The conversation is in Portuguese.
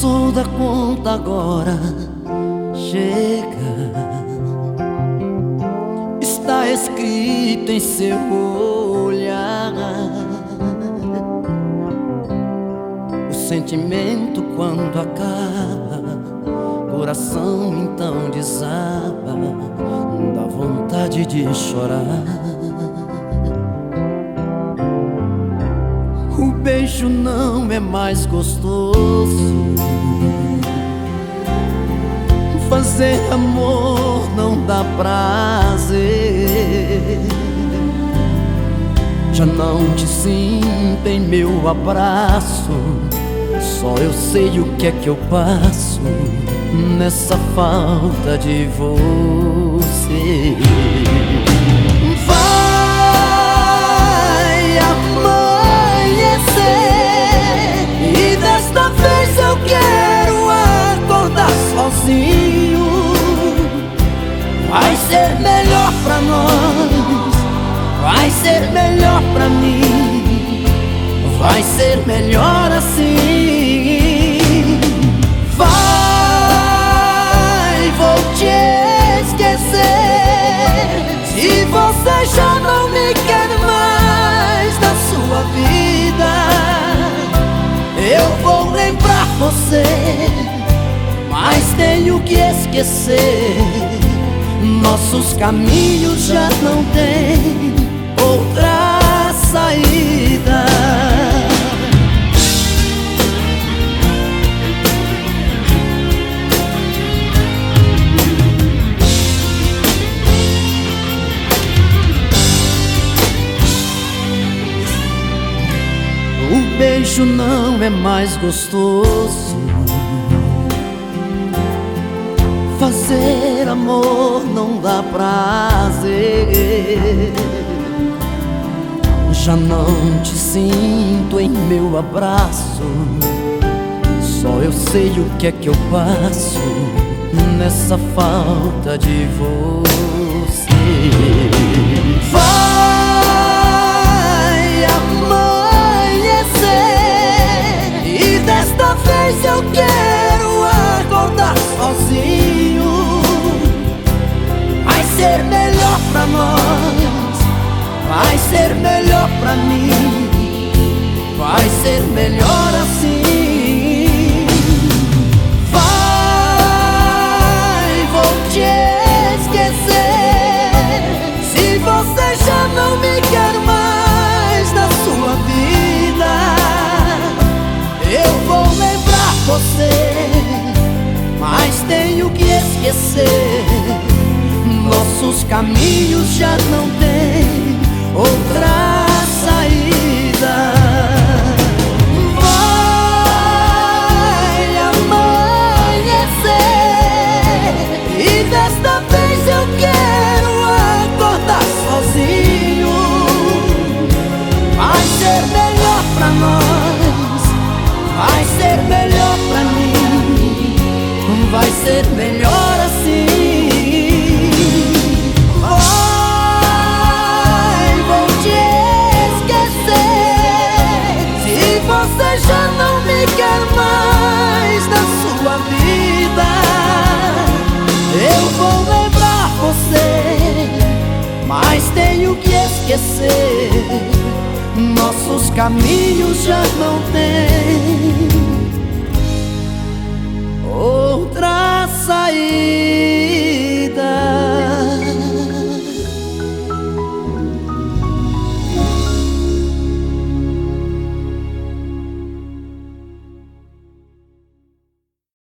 Passou da conta agora, chega. Está escrito em seu olhar. O sentimento quando acaba, coração então desaba, dá vontade de chorar. O beijo não é mais gostoso, fazer amor não dá prazer. Já não te sinto em meu abraço, só eu sei o que é que eu passo nessa falta de você. Vai amanhecer e desta vez eu quero acordar sozinho. Vai ser melhor pra nós, vai ser melhor pra mim, vai ser melhor assim. Vai, vou te esquecer. Se você já não me quer mais na sua vida, eu vou lembrar você, mas tenho que esquecer. Nossos caminhos já não têm outra saída. O beijo não é mais gostoso, fazer amor não dá prazer. Já não te sinto em meu abraço, só eu sei o que é que eu passo nessa falta de você. Vai amanhecer e desta vez eu quero acordar sozinho. Vai ser melhor pra nós, vai ser melhor pra mim, vai ser melhor assim. Vai, vou te esquecer. Se você já não me quer mais na sua vida, eu vou lembrar você, mas tenho que esquecer. Nossos caminhos já não têm outra saída. Vai amanhecer e desta vez eu quero acordar sozinho. Vai ser melhor pra nós, vai ser melhor pra mim, vai ser melhor assim. Você já não me quer mais na sua vida, eu vou lembrar você, mas tenho que esquecer. Nossos caminhos já não têm outra saída.